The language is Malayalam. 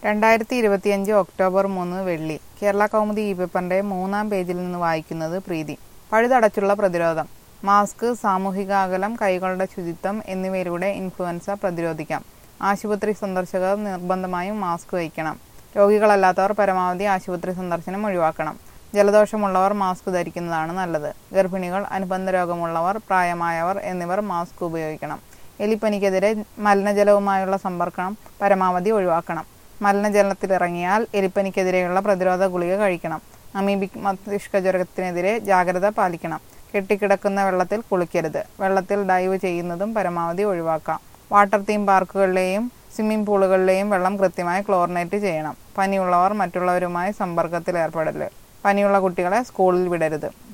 2025 ഒക്ടോബർ 3 വെള്ളി. കേരള കൗമുദി ഇ-പേപ്പറിന്റെ 3-ാം പേജിൽ നിന്ന് വായിക്കുന്നത് പ്രീതി. പഴുതടച്ചുള്ള പ്രതിരോധം. മാസ്ക്, സാമൂഹിക അകലം, കൈകളുടെ ശുചിത്വം എന്നിവയിലൂടെ ഇൻഫ്ലുവൻസ പ്രതിരോധിക്കാം. ആശുപത്രി സന്ദർശകർ നിർബന്ധമായും മാസ്ക് വയ്ക്കണം. രോഗികളല്ലാത്തവർ പരമാവധി ആശുപത്രി സന്ദർശനം ഒഴിവാക്കണം. ജലദോഷമുള്ളവർ മാസ്ക് ധരിക്കുന്നതാണ് നല്ലത്. ഗർഭിണികൾ, അനുബന്ധ രോഗമുള്ളവർ, പ്രായമായവർ എന്നിവർ മാസ്ക് ഉപയോഗിക്കണം. എലിപ്പനിക്കെതിരെ മലിനജലവുമായുള്ള സമ്പർക്കം പരമാവധി ഒഴിവാക്കണം. മലിനജലത്തിലിറങ്ങിയാൽ എലിപ്പനിക്കെതിരെയുള്ള പ്രതിരോധ ഗുളിക കഴിക്കണം. അമീബിക് മസ്തിഷ്കജ്വരത്തിനെതിരെ ജാഗ്രത പാലിക്കണം. കെട്ടിക്കിടക്കുന്ന വെള്ളത്തിൽ കുളിക്കരുത്. വെള്ളത്തിൽ ഡൈവ് ചെയ്യുന്നതും പരമാവധി ഒഴിവാക്കാം. വാട്ടർ തീം പാർക്കുകളിലെയും സ്വിമ്മിംഗ് പൂളുകളിലെയും വെള്ളം കൃത്യമായി ക്ലോറിനേറ്റ് ചെയ്യണം. പനിയുള്ളവർ മറ്റുള്ളവരുമായി സമ്പർക്കത്തിൽ ഏർപ്പെടരുത്. പനിയുള്ള കുട്ടികളെ സ്കൂളിൽ വിടരുത്.